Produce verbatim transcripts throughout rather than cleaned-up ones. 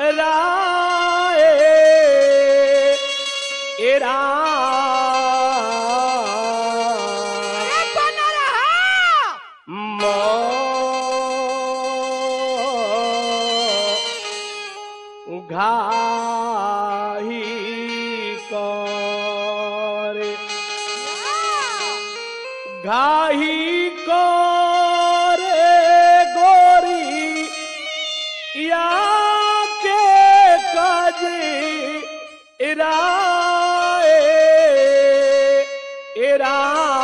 राए एरा घाही करे घाही करे गोरी या के काजी इराए इरा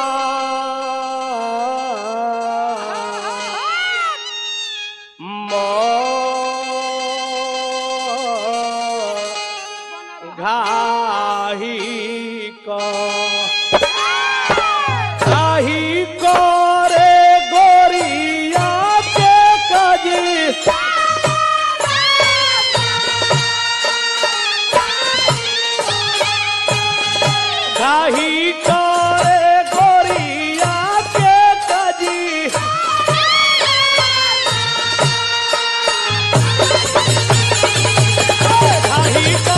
घाही को घाही को रे गोरिया के काजी घाही को रे गोरिया के काजी घाही को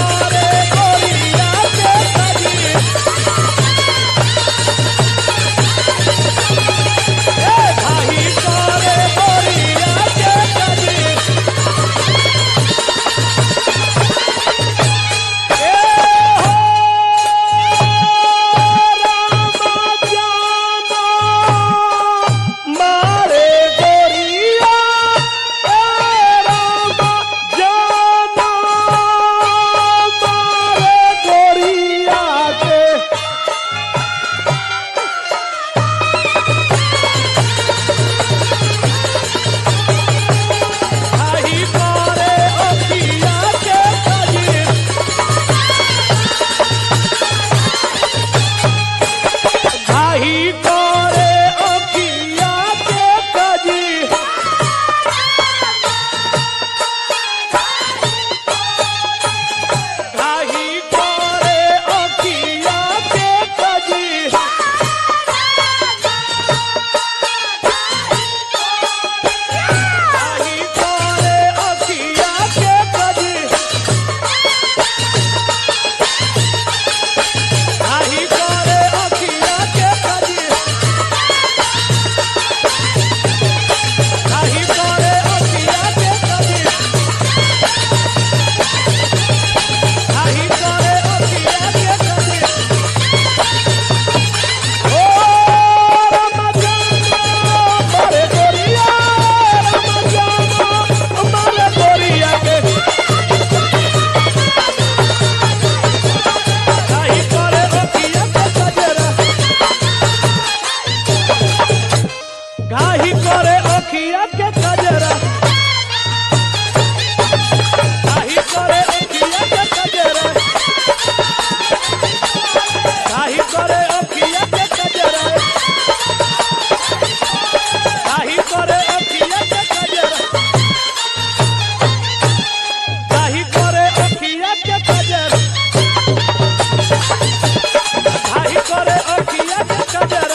घाही करे अखिया के कजरा घाही करे अखिया के कजरा घाही करे अखिया के कजरा घाही करे अखिया के कजरा घाही करे अखिया के कजरा घाही करे अखिया के कजरा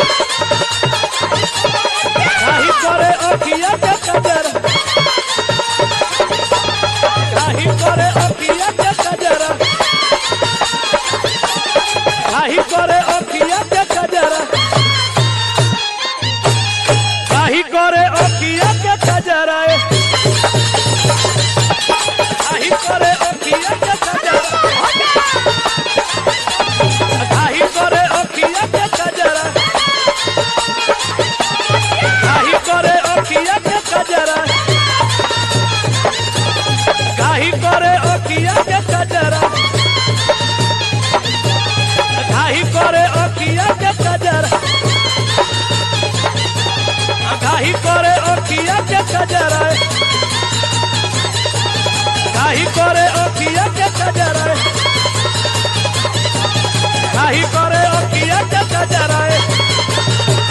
घाही करे अखिया के कजरा घाही करे अखिया के कजरा घाही करे अखिया के कजरा घाही करे अखिया के कजरा घाही करे अखिया के कजरा घाही करे अखिया के कजरा घाही करे अखिया के कजरा घाही करे अखिया के कजरा घाही करे अखिया के कजरा घाही करे अखिया के कजरा घाही करे अखिया के कजरा घाही करे अखिया के कजरा